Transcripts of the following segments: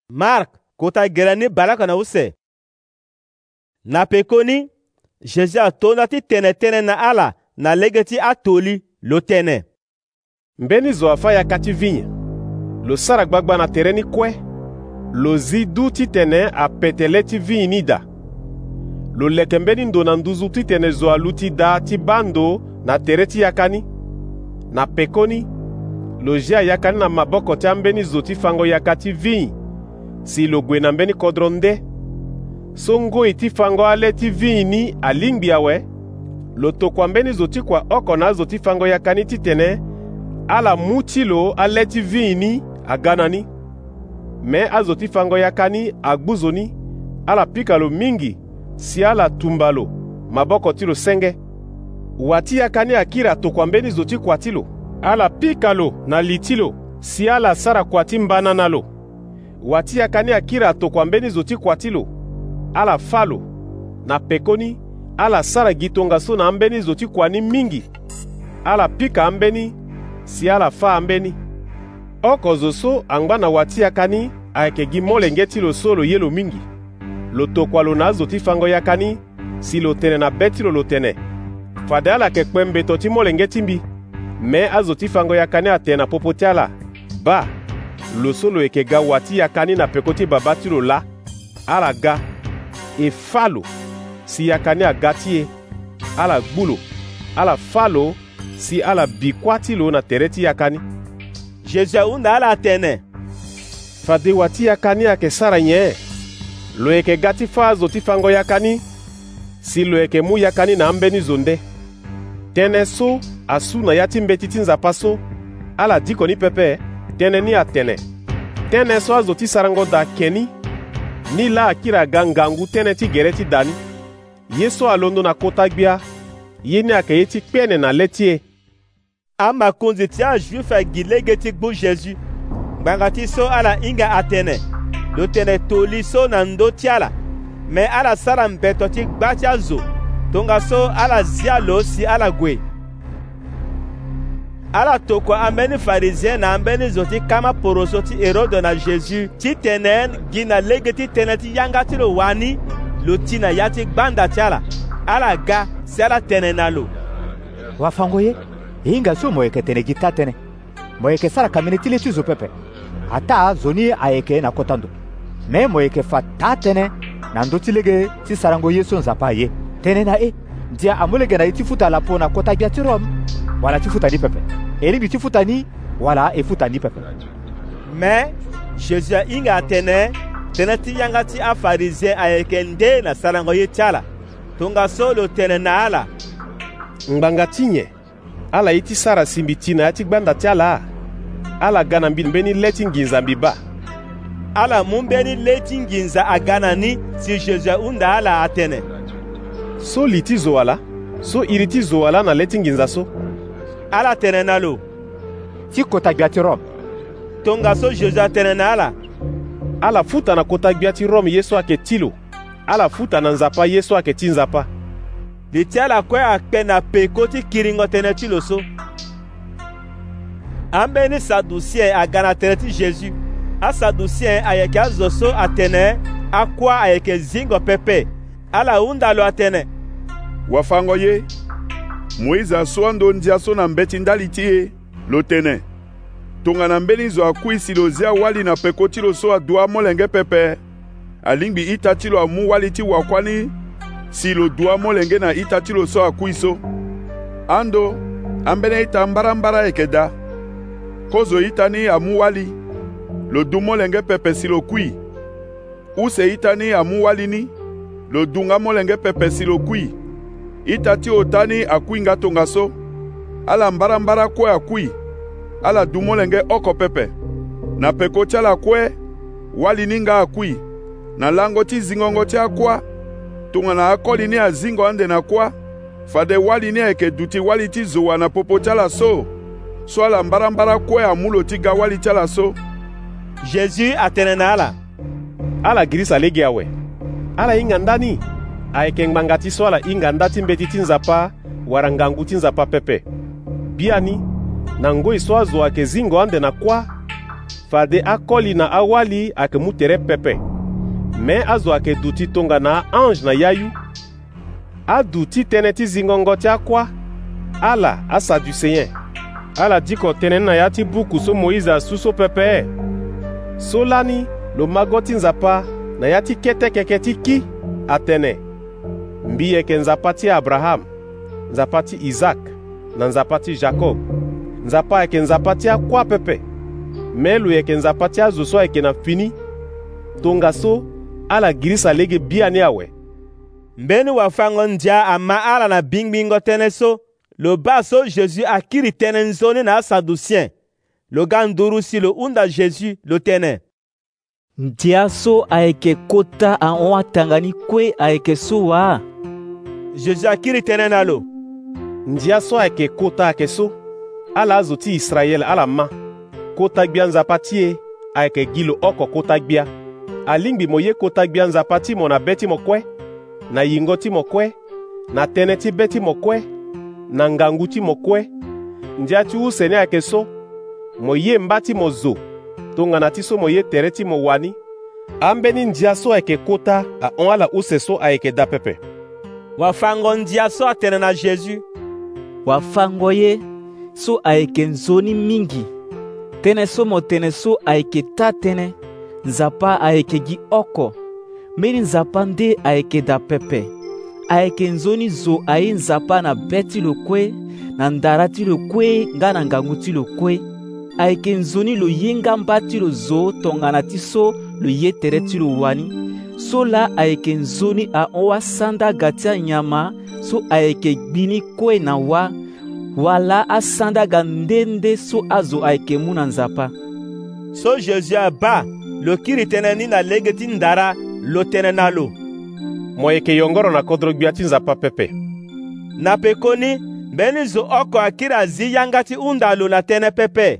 Mark kota gerani baraka na use. Na pekoni, Jésus atonda ti tene na ala na legeti atoli lo tene. Mbeni zo afa ya kati vinha. Lo sara gbagba na tereni kwe. Lo zi du ti tene a petele ti vinha nida. Lo leke mbeni ndo na nduzu ti tene zo aluti da ti bando na tere ti yakani. Na pekoni, lo jia yakani na maboko ti ambeni zo ti fango yakati vinha. Si lo gue na mbeni kodronde. So ngoi ti fango ale ti vinha ni alingbi awe. Lo tokwa mbeni zo ti kwa oko na zo ti fango yakani ti tene. Ala muti lo ale ti vinha ni agana ni. Me azo ti fango yakani agbuzo ni. Ala pika lo mingi. Si ala tumba lo maboko ti lo senge. Wati yakani akira tokwa mbeni zo ti kwa ti lo. Ala pika lo na liti lo. Si ala sara kwa ti mbana na lo. Wati yakani akira tokwa mbeni zo ti kwa ti lo. Ala falo. Na pekoni ala sara gitonga so na ambeni zo ti kwa ni mingi. Ala pika ambeni. Si ala fa ambeni. Oko zo so angba na wati yakani ayeke gi molenge ti lo so lo ye lo mingi. Lo tokwa lo na zo ti fango yakani. Si lo tene na beti lo tene. Fade ala ke kpe mbeto ti molenge ti mbi. Me azo ti fango yakani atene na popo ti ala. Ba, lo so lo yeke ga wati yakani na peko ti baba ti lo la. Ala ga. E falo. Si yakani aga ti e. Ala gbulo. Ala falo. Si ala bikwa ti lo na tere ti yakani. Jésus unda ala atene. Fade wati yakani ake sara nye. Lo yeke ga ti fa zo ti fango yakani. Si lo yeke mu yakani na ambeni zonde. Tene so asu na ya ti mbeti ti nzapa so. Ala diko ni pepe. Tene ni atene. Tene so azo ti sarango da keni. Ni la akira gangangu tene ti gere ti dani. Ye so alondo na kota gbia. Ye ni ake ye ti kpene na letie. Ama konzi ti a juif gi lege ti gbu Jésus. Gbanga ti so ala inga atene. Lo tene toli so na ndo ti ala. Me ala sara mbeto ti gba ti azo. Tonga so ala zia lo si ala gue. Ala tokwa ambeni farizien na ambeni zo ti kama poroso ti Herode na Jésus. Ti tenen gi na lege ti tene ti yanga ti lo wani. Lo ti na ya ti gbanda ti ala. Ala ga si ala tene na lo. Wafango ye, inga so moyeke tene gita tene. Moyeke sara kamene ti le ti zo pepe. Ata zoni ayeke na kotando. Me moyeke fa ta tene na ndo ti lege ti sarango ye so nzapa ye. Tene na e, dia amolege na ye ti futa la po na kota gia ti Rome. Wala ti futa ni pepe. Elibi ti futa ni, wala e futa ni pepe. Me, Jésus inga tene ti yanga ti a farizien ayeke nde na sarango ye ti ala. Tonga so lo tene na ala. Ngbanga ti nye. Ala ye ti sara simbi ti na ya ti gbanda ti ala. Ala gana mbeni leti nginza mbiba. Ala mumbeni leti nginza agana ni si Jésus unda ala atene. So liti zo ala. So iriti zo ala na leti nginza so. Ala tene na lo. Ti kota gbia ti Rome. Tonga so Jésus atene na ala. Ala futa na kota gbia ti Rome ye so ake ti lo. Ala futa na nzapa ye so ake ti nzapa. Li ti ala kue akpe na peko ti kiringo tene ti lo so. Ambeni Sadducien agana tere ti Jésus. A Sadducien ayeke azo so atene akwa ayeke zingo pepe. Ala unda lo atene. Wafango ye. Moïse aso ando ndia so na mbeti ndali ti e lo tene. Tonga na mbeni zo akui si lo zia wali na peko ti lo so adua molenge pepe. Alingbi ita ti lo amu wali ti wakwani. Si lo dua molenge na ita ti lo so akui so. Ando ambene ita mbara eke da. Kozo ita ni amu wali. Lo du molenge pepe si lo kui. Use ita ni amu wali ni. Lo dunga molenge pepe si lo kui. Ita ti otani akui nga tonga so. Ala mbara kwe akui. Ala du molenge oko pepe. Na peko ti ala kwe. Wali ni nga akui. Na lango ti zingongo ti akwa. Tonga na akoli ni azingo ande na kwa. Fade wali ni eke duti wali ti zowa na popo ti ala so. So ala mbara kwe amulo ti ga wali ti ala so. Jésus atene na ala. Ala girisa lege awe. Ala inga ndani. Ayeke ngbanga ti so ala inga nda ti mbeti ti nzapa. Wara ngangu ti nzapa pepe. Biani. Na ngoi so azo ake zingo ande na kwa. fade akoli na awali ayeke mu tere pepe. Me azo ayeke duti tongana ange na yayu. Aduti tënë ti zingongo ti akua ala asaduseen. Ala diko tënë na ya ti buku so Moïse asu so pepe. So lani lo mago ti nzapa na ya ti kete keke ti ki atene. Mbi yeke nzapa ti Abraham, nzapa ti Isaac na nzapa ti Jacob. Nzapa yeke nzapa ti akua pepe. Me lo yeke nzapa ti azo so ayeke na fini. Tongaso ala girisa lege bia ni awe. Mbeni wafango ndia ama ala na bingbingo tënë so lo ba so Jésus akiri tënë nzoni na asadusien. Lo ga nduru si lo hunda Jésus lo tënë. Ndia so ayeke kota ahon atangani kue ayeke so wa. Jésus akiri tënë na lo. Ndia so ayeke kota ayeke so. Ala azo ti Israel ala ma. Kota gbia nzapa ti e ayeke gi lo oko kota gbia. Alingbi mo ye kota gbia nzapa ti mo na be ti mo kue. Na yingo ti mo kue. Na tënë ti be ti mo kue. Na ngangu ti mo kue. Ndia ti useni ayeke so. Mo ye mba ti mo zo. Tongana ti so mo ye tere ti mo wani. Ambeni ndia so ayeke kota ahon ala use so ayeke da pepe. Wafango ndia so atene na Jésus. Wafango ye so ayeke nzoni mingi. Tënë so mo tene so ayeke ta tënë. Nzapa ayeke gi oko. Mbeni nzapa nde ayeke da pepe. Ayeke nzoni zo aye nzapa na be ti lo kue. Na ndara ti lo kue nga na ngangu ti lo kue. Ayeke nzoni lo ye nga mba ti lo zo tongana ti so lo ye tere ti lo wani. So la ayeke nzoni ahon asanda ga ti anyama so ayeke gbini kue na wa. Wala asanda ga ndende so azo ayeke mu na nzapa. So Jésus aba lo kiri tënë ni na lege ti ndara lo tënë na lo. Mo yeke yongoro na kodro gbia ti nzapa pepe. Na pekoni mbeni zo oko akiri azi yanga ti hunda lo na tënë pepe.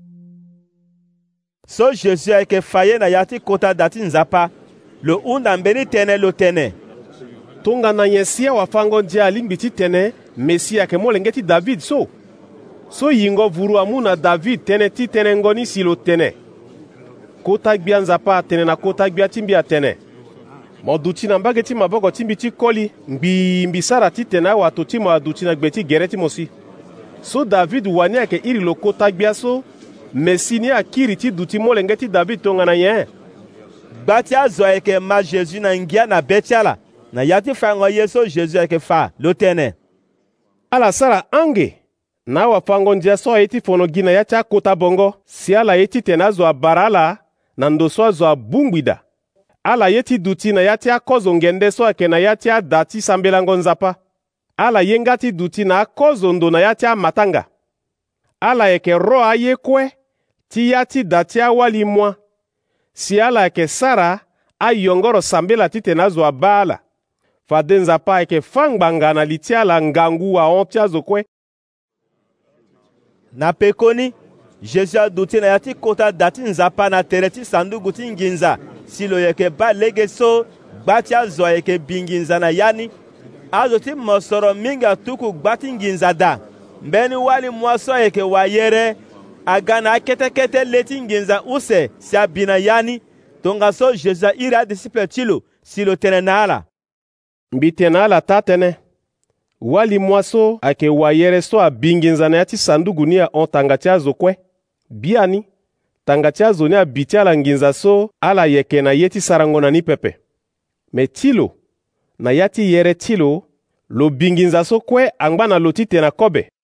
So Jésus ayeke fa ye na ya ti kota da ti nzapa lo hunda mbeni tënë lo tënë. Tongana nyen sia wafango ndia alingbi ti tene Mesi ayeke molenge ti David so. So yingo vuru amu na David tënë ti tënë ngoni si lo tene. Kota gbia nzapa atene na kota gbia ti mbi atene. Mo duti na mbage ti maboko ti mbi ti koli mbi sara ti tene awato ti mo aduti na gbe ti gere ti mo si. So David wani ayeke iri lo kota gbia so Mesi ni akiri ti duti molenge ti David tongana nyen. Gba ti azo ayeke ma Jésus na ngia na be ti ala na ya ti fango ye so Jésus ayeke fa lo tënë. Ala sara ange na awafango ndia so aye ti fono gi na ya ti akota bongo si ala ye ti tene azo abara ala na ndo so azo abungbida. Ala ye ti duti na ya ti akozo ngende so ayeke na ya ti ada ti sambelango nzapa. Ala ye nga ti duti na akozo ndo na ya ti amatanga. Ala yeke ro aye kue ti ya ti da ti awali mwa. Si ala yeke sara ayongoro sambela ti tene azo aba ala. Fade nzapa ayeke fangbanga na li ti ala ngangu ahon ti azo kue. Na pekoni Jésus aduti na ya ti kota da ti nzapa na tere ti sanduku ti nginza si lo yeke ba lege so gba ti azo ayeke bi nginza na ya ni. Azo ti mo soro mingi atuku gba ti nginza da. Mbeni wali mwa so ayeke wayere aga na akete le ti nginza use si abi na ya ni. Tongaso Jésus airi adisiple ti lo si lo tene na ala. Mbi tene ala ta tënë. Wali mwa so ayeke wayere so abi nginza na ya ti sanduku ni ahon tanga ti azo kue. Bia ni tanga ti azo ni abi ti ala nginza so ala yeke na ye ti sarango na ni pepe. Me ti lo na ya ti yere ti lo lo bi nginza so kue angba na lo ti tene akobe.